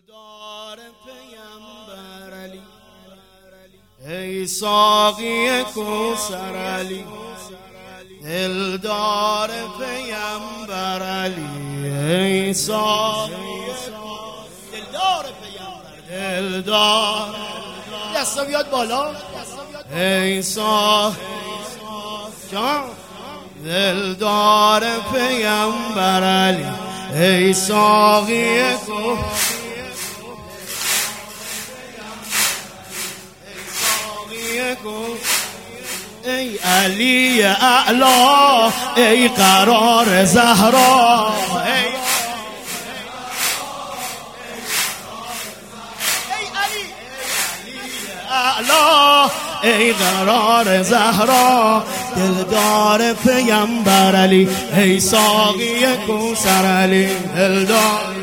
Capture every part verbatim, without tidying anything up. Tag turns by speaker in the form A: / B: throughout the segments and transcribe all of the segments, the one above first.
A: دلدار پیامبر علی، ای ساقی کوثر علی، دلدار پیامبر علی، ای ساقی دلدار پیامبر، دلدار دستا بیاد بالا، ای ساقی جان دلدار پیامبر علی، ای ساقی کوثر ای علی اعلا، ای قرار زهرا، ای علی اعلا، ای قرار زهرا، دلدار پیامبر علی، ای ساقی کوثر علی، دلدار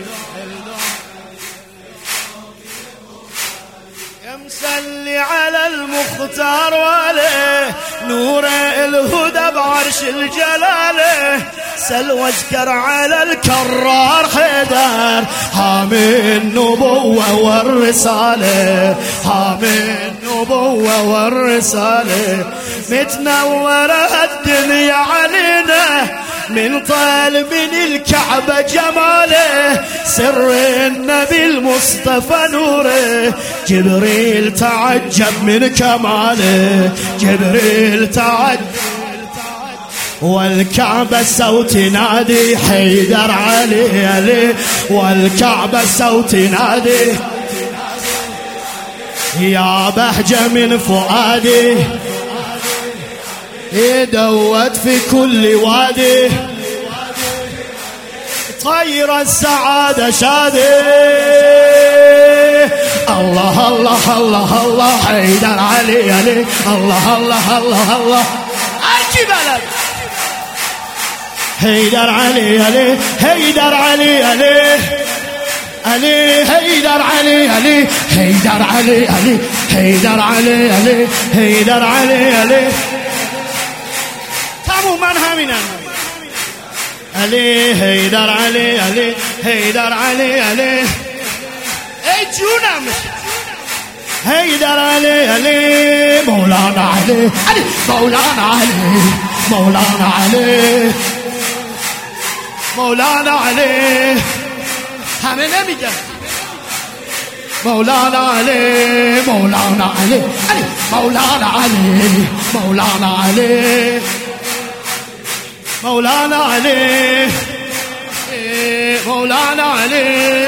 A: صلي على المختار وعليه نور الهدى بعرش الجلاله، سل واذكر على الكرار حيدر حامي النبوة والرسالة، حامي النبوة والرسالة، متنورة الدنيا علينا من طال من الكعبة جماله، سر النبي المصطفى نوره، جبريل تعجب من كماله، جبريل تعجب والكعبة صوت نادي حيدر علي علي، والكعبة صوت نادي يا بهجة من فؤادي، يدوت في كل وادي، طير السعادة شادي، الله الله الله الله حيدر علي علي، الله الله الله الله أجي بلد حيدر علي علي، حيدر علي علي علي، حيدر علي علي، حيدر علي علي، حيدر علي علي، حيدر علي علي، من همینم علی، حیدر علی علی، حیدر علی علی، ای جونم حیدر علی علی، مولانا علی علی، مولانا علی، مولانا علی، مولانا علی، همه نمیگن مولانا علی، مولانا علی علی، مولانا علی، مولانا علی، مولانا علي، مولانا علي،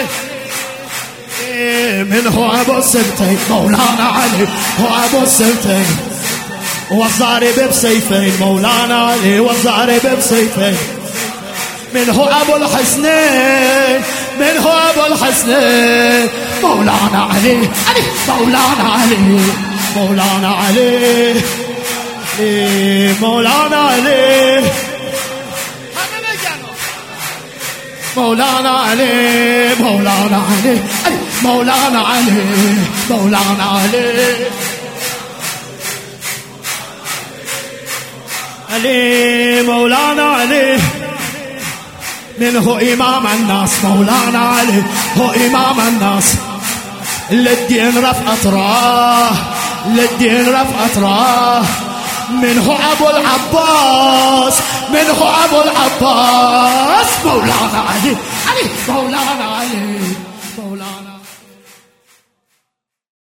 A: من هو ابو السبتين، مولانا علي هو ابو السبتين، والضارب بسيفين، مولانا علي والضارب بسيفين، من هو ابو الحسنين، من هو ابو الحسنين، مولانا علي علي، مولانا علي، مولانا علي، مولانا علي، مولانا علي، مولانا علي، مولانا علي، مولانا علي، علي مولانا علي، من هو إمام الناس، مولانا علي هو إمام الناس، للدين رفع أطراه، للدين رفع أطراه، من هو أبو العباس، من هو أبو العباس، مولانا علي علي، مولانا علي، مولانا